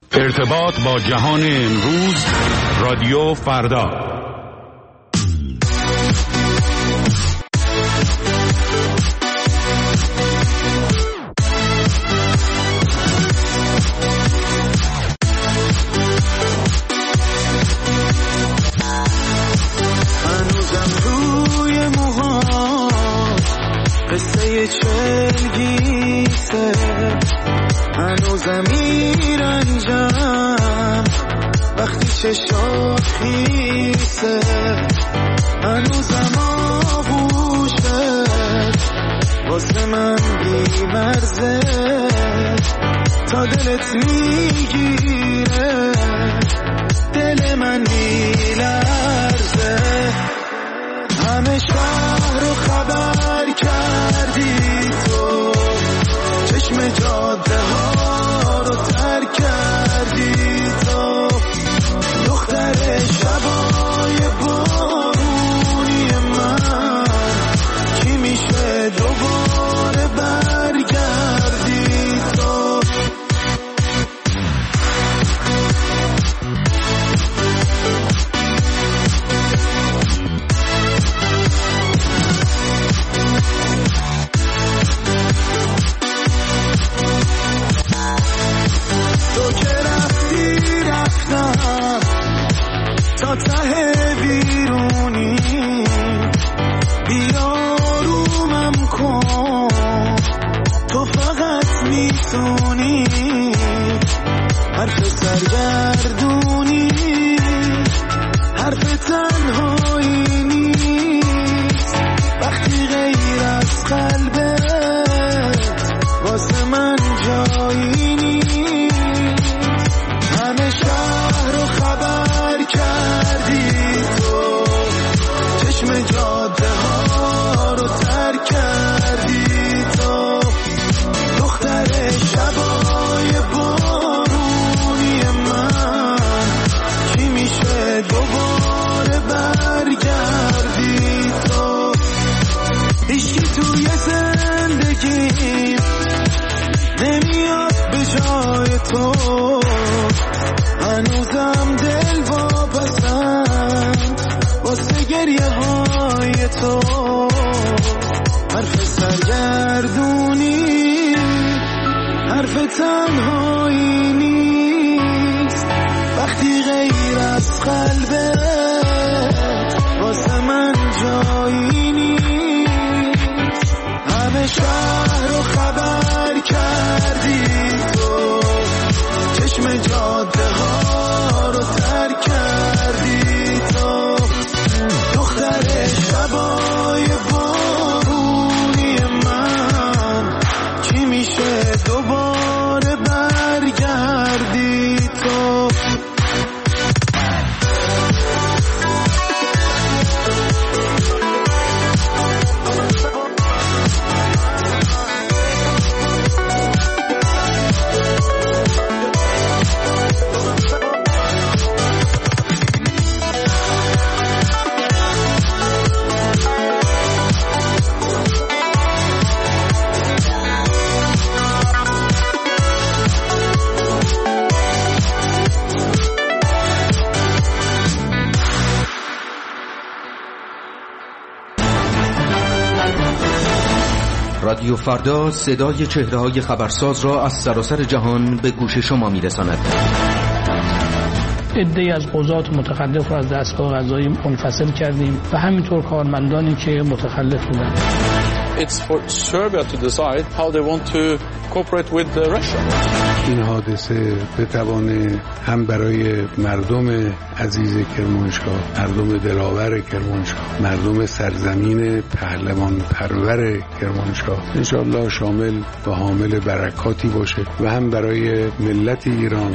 ارتباط با جهان امروز، رادیو فردا. هنوزم روی موها قصه چلگیسه، هنوزم میرنجم وقتی چشات خیسه، هنوزم آغوشه واسه من بیمرزه، تا دلت میگیره دل من میلرزه. همه شهر رو خبر کردی تو، چشم جاده ها رو ترک کردی تو، دختر شبای بارونی من کی میشه دوباره برگردی تو. تو که رفتی رفتم تا ته بیرونی، بیارومم کن تو فقط میتونی، حرف سرگردونی حرف تنهایی نیست وقتی غیر از قلبت واسه من جایی نیست. همه شهر رو خبر کردی تو، چشم جاده ها رو ترک کردی تو، دختر شبای بارونی من کی میشه دوباره برگردی تو. هیچکی توی زندگیم نمیاد به جای تو، هنوزم دل واپسند واسه گریه های تو، حرف سرگردونی حرف تنهایی نیست وقتی غیر از قلبت واسه من جایی نیست. همه شهر رو خبر کردی تو، چشم جاده ها رو ترک کردی تو، دختر شبای بارونی من کی میشه دوباره برگردی تو. رادیو فردا صدای چهره‌های خبرساز را از سراسر جهان به گوش شما می‌رساند. عده‌ای از قضات متخلف را از دستگاه قضایی منفصل کردیم و همینطور کارمندانی که متخلف بودند. It's for Serbia to decide how they want to cooperate with Russia. این حادثه بتوانه هم برای مردم عزیز کرمانشاه، مردم دلاور کرمانشاه، مردم سرزمین پهلوان پرور کرمانشاه انشاءالله شامل و حامل برکاتی باشه و هم برای ملت ایران.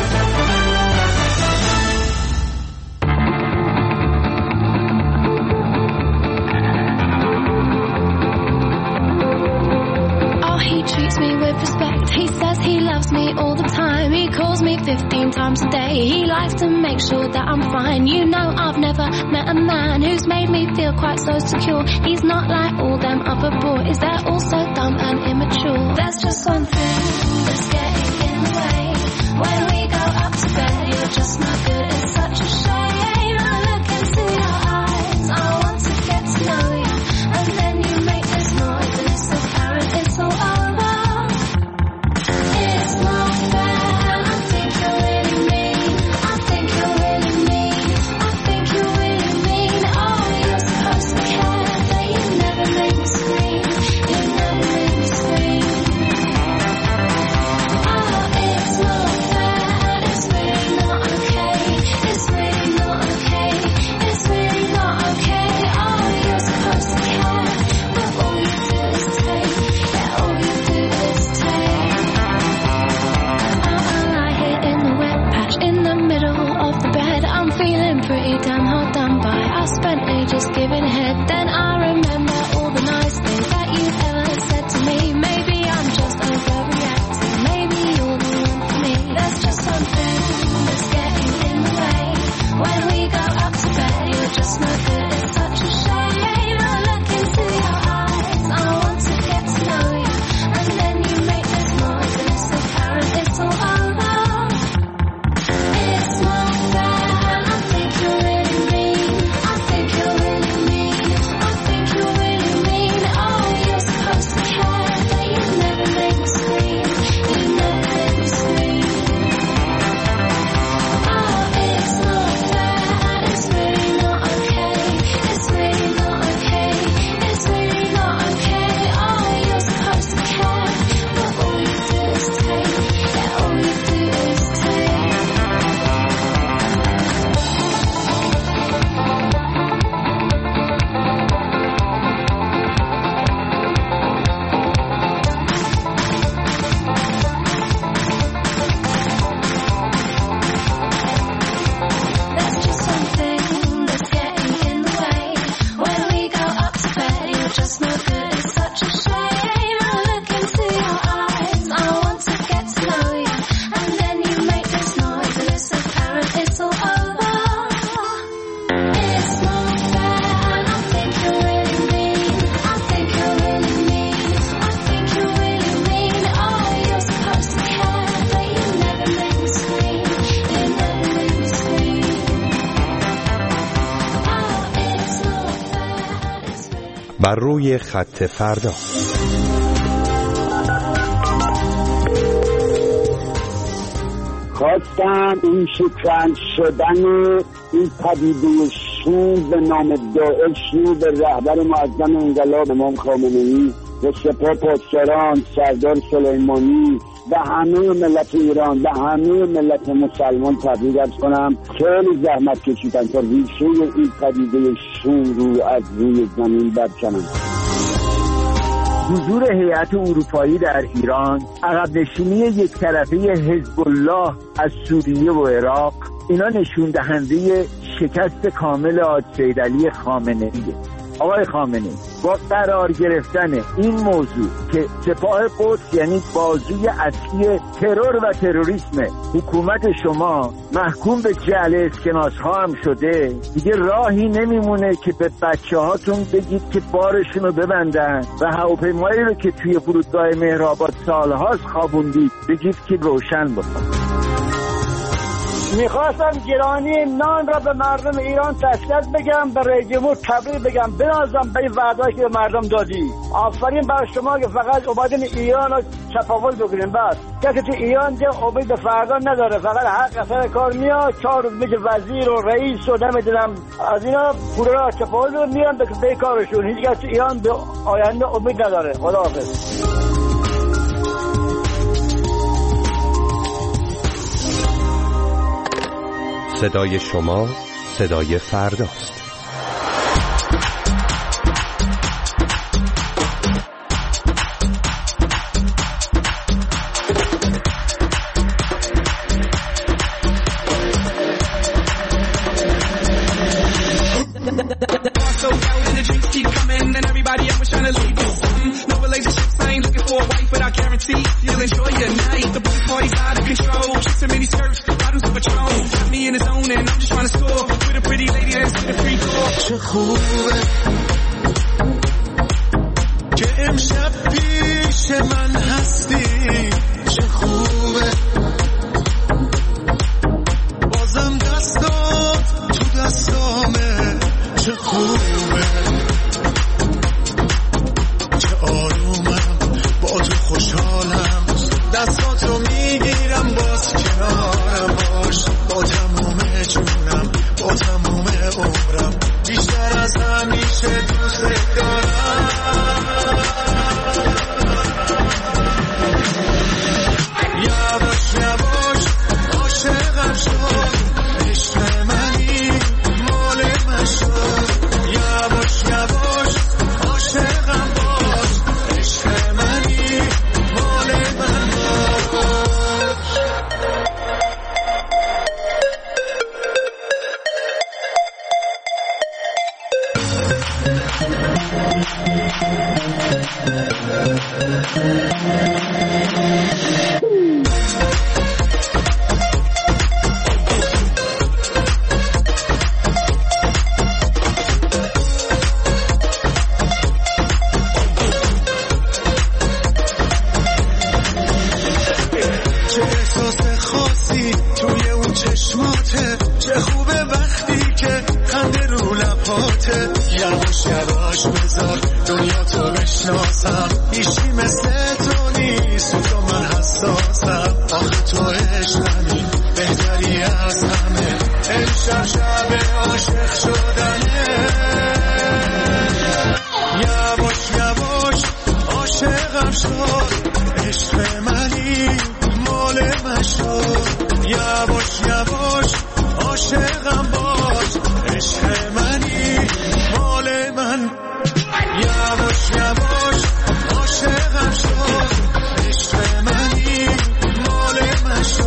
All the time, he calls me 15 times a day. He likes to make sure that I'm fine. You know, I've never met a man who's made me feel quite so secure. He's not like all them other boys, they're all so dumb and immature. There's just one thing that's getting in the way when we go بر روی خط فردا. خواستم این شکران شدن این پدیده شور به نام داعش به رهبر معظم انقلاب امام خامنه‌ای و سپاه پاسداران سردار سلیمانی و همه ملت ایران و همه ملت مسلمان تبریک عرض کنم. خیلی زحمت کشیدن تا ریشه این پدیده شور رو از روی زمین برکنن. حضور هیئت اروپایی در ایران، عقب نشینی یک طرفه حزب الله از سوریه و عراق، اینا نشون دهنده شکست کامل حاج سیدعلی خامنه‌ایه. آقای خامنه‌ای با قرار گرفتن این موضوع که سپاه قدس یعنی بازوی اصلی ترور و تروریسم حکومت شما محکوم به جعل اسکناس ها هم شده، دیگه راهی نمیمونه که به بچه هاتون بگید که بارشون رو ببندن و هواپیمایی رو که توی فرودگاه مهرآباد سالهاست خوابوندید بگید که روشن بکن. میخواستم گرانی نان را به مردم ایران تسلیت بگم، به رئیس جمهور تبریک بگم، بنازم به این وعده‌ای که به مردم دادی. آفرین برای شما که فقط اومدین ایران رو چپاول بگیرین. بس کسی تو ایران دیگه امید به فردا نداره، فقط حق اثر کار میاد، 4 روز میشه وزیر و رئیس و نمیدونم از اینا پولا را چپاول میان به کارشون. هیچ کسی تو ایران به آینده امید نداره. خداحافظ. صدای شما صدای فرداست. چه خوبه که امشب پیش من هستی، چه خوبه بازم دستات تو دستامه، چه خوبه چه آرومم با تو خوشحالم، دستاتو میگیرم باز کنارم باش، با تموم جونم با تموم عمرم، بیشتر از همیشه دوست دارم. یواش یواش عاشقم شد، عشق منی مال من شد، یواش یواش عاشقم باش، عشق منی مال من باش. چه احساس خاصی توی اون چشماته، چه خوبه وقتی که خنده رو لباته، یواش یواش بذار دنیا تو بشناسم، هیچی مثل تو نیست، تو من حساسم، آخه تو عشقمی بهتری از همه، امشب شب عاشق شدنه، یواش یواش عاشقم شد، عشق منی مال من شد، یواش یواش عاشقم باش، عشق منی مال من، یواش یواش عاشقم شد، عشق منی مال من شد.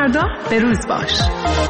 فردا به روز باش.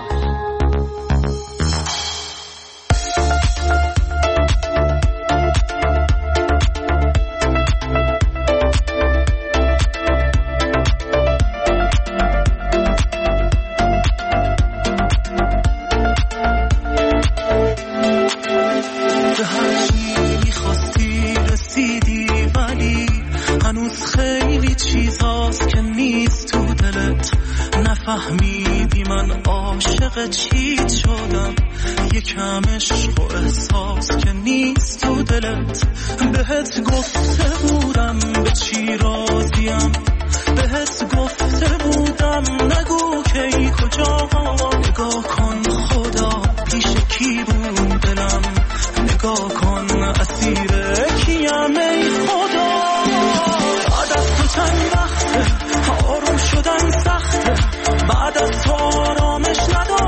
فهمیدی من عاشق چیت شدم، یکم عشق و احساس که نیست تو دلت. بهت گفته بودم به چی راضیم، بهت گفته بودم نگو کی کجا. نگاه کن خدا پیش کی بود دلم، نگاه کن اسیر کیم ای خدا. بعد از تو چند وقته آروم شدن سخته، بعد از تو آرامش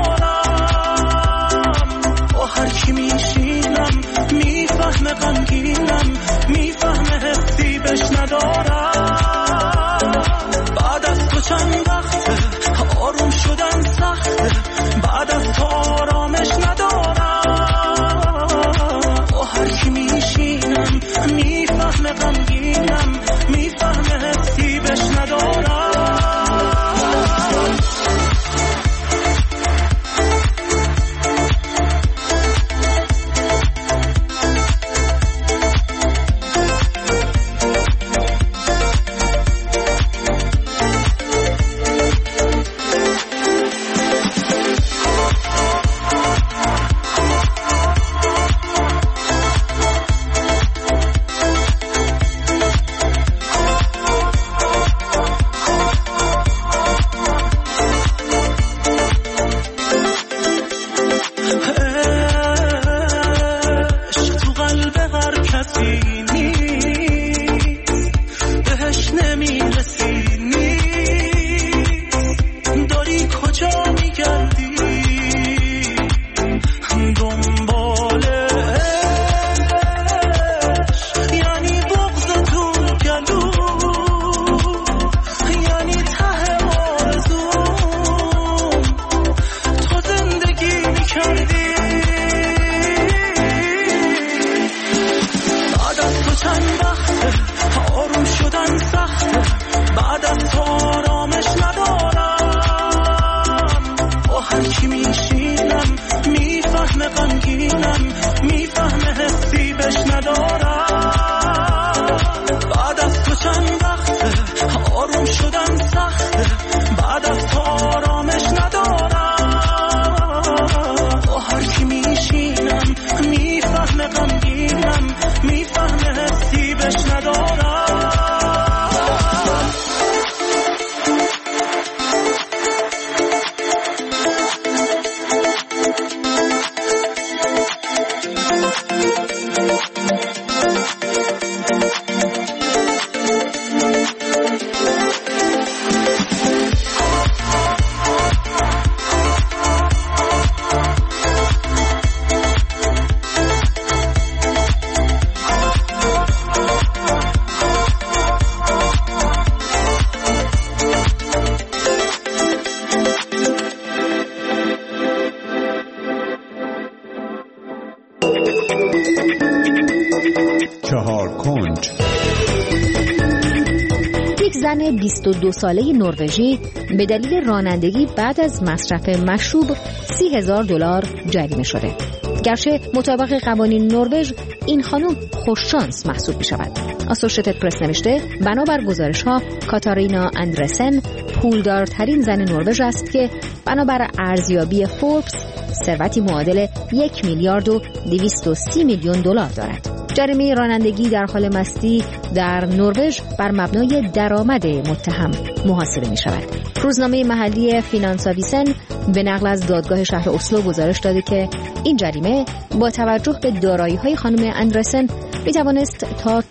ندارم. با هر کی میشینم میفهمه غمگینم، میفهمه حسی بهش ندارم. بعد از تو چند وقته آروم شدن سخته، بعد از تو آرامش ندارم. با هر کی میشینم میفهمه غمگینم، میفهمه حسی بهش ندارم. یک زن 22 ساله نروژی به دلیل رانندگی بعد از مصرف مشروب $30,000 جریمه شده. گرچه مطابق قوانین نروژ این خانم خوششانس محسوب می شود. آسوشیتد پرس نوشته بنابر گزارش ها کاتارینا اندرسن پولدارترین زن نروژ است که بنابر ارزیابی فوربس ثروتی معادل $1,230,000,000 دارد. جریمه رانندگی در حال مستی در نروژ بر مبنای درآمد متهم محاسبه می شود. روزنامه محلی فینانساویسن به نقل از دادگاه شهر اسلو گزارش داده که این جریمه با توجه به دارایی‌های خانم اندرسن می توانست تا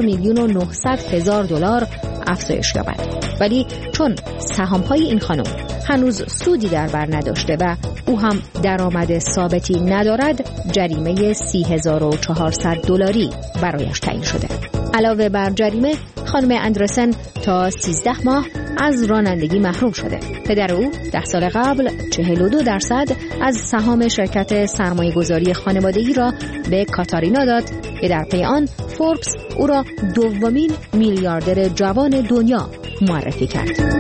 $4,900,000 افزایش یابد. ولی چون سهام‌های این خانم هنوز سودی در بر نداشته و او هم درآمد ثابتی ندارد، جریمه $30,400 برایش تعیین شده. علاوه بر جریمه، خانم اندرسن تا 13 ماه از رانندگی محروم شده. پدر او 10 سال قبل 42% از سهام شرکت سرمایه‌گذاری خانوادگی را به کاتارینا داد که در پی آن فوربس او را دومین میلیاردر جوان دنیا معرفی کرد.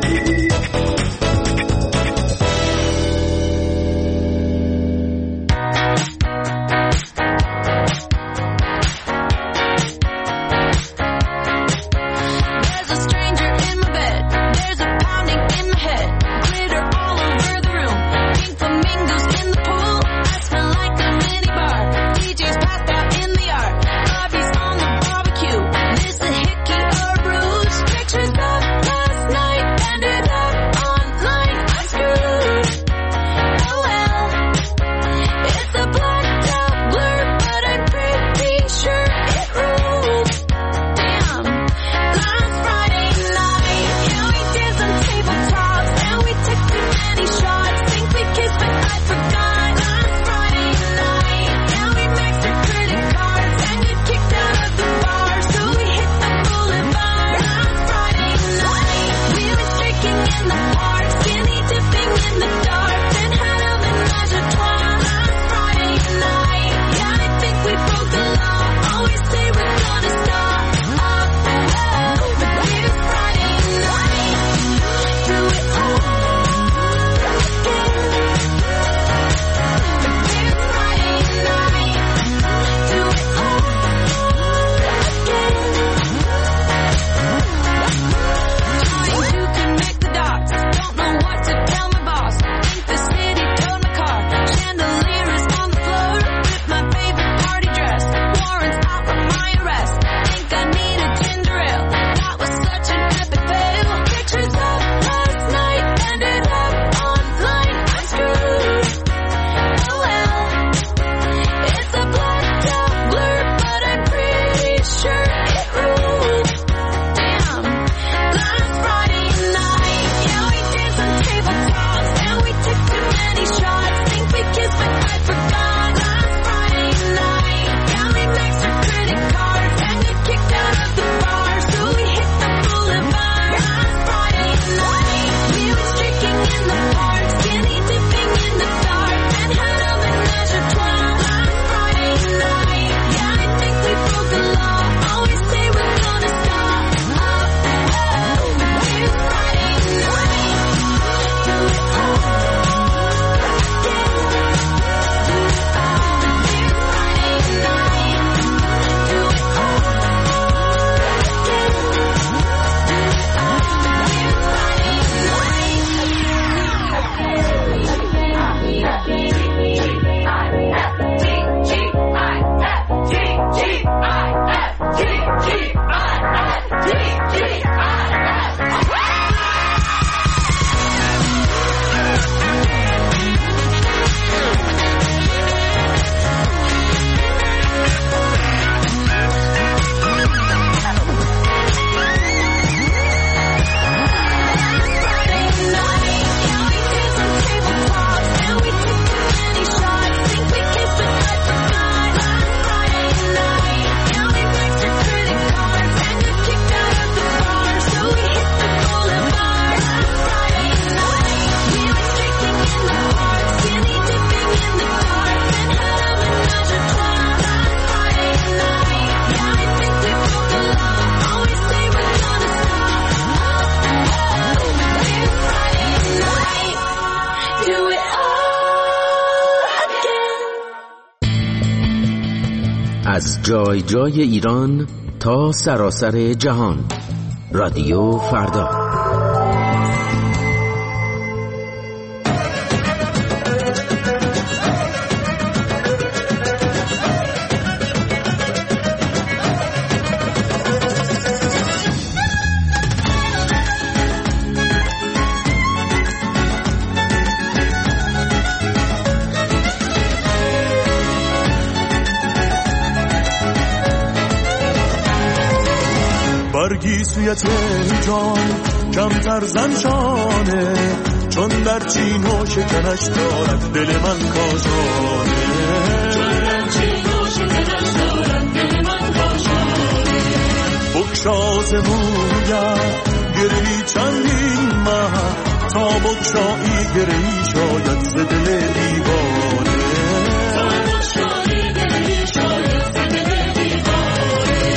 از جای جای ایران تا سراسر جهان. رادیو فردا. برگی سوی تهران کمتر زنشانه، چون در چین و شکنش دارد دل من کاشانه، چون در چین و شکنش دارد دل من کاشانه. بگشاز مویم گرهی چندین ماه تا بکشایی گرهی شاید ز دل دیوانه تا بکشایی گرهی شاید ز دل دیوانه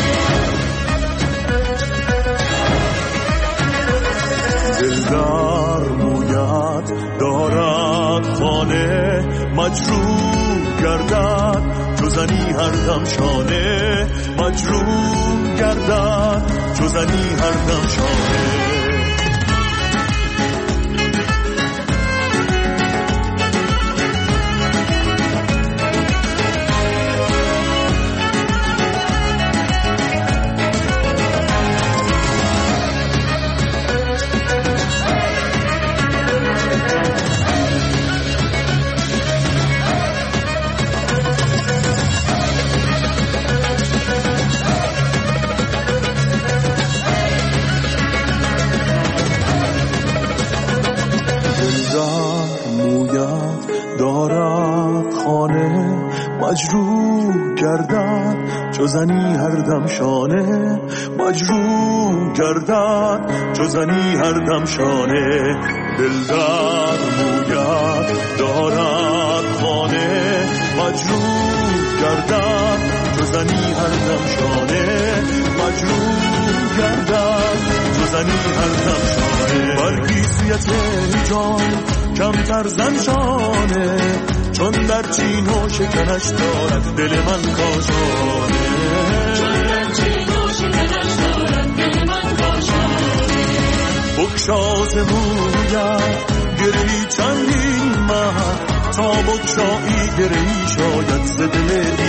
دلدار مویت دارد خانه مجروح گردد چو زنی هر دم شانه مجروح گردد چو زنی هر دم شانه مجروح گردد چو زنی هر دم شانه مجروح گردد چو زنی هر دم شانه دلدار مویت دارد خانه مجروح گردد چو زنی هر دم شانه مجروح گردد چو زنی هر دم شانه برگیسیت جان کمتر زن شانه چون در چین و شکنش دارد دل من کاشانه چون در چین و شکنش دارد دل من کاشانه بکشاز مویت گرهی چندین ماه تا بکشایی گرهی شاید ز دل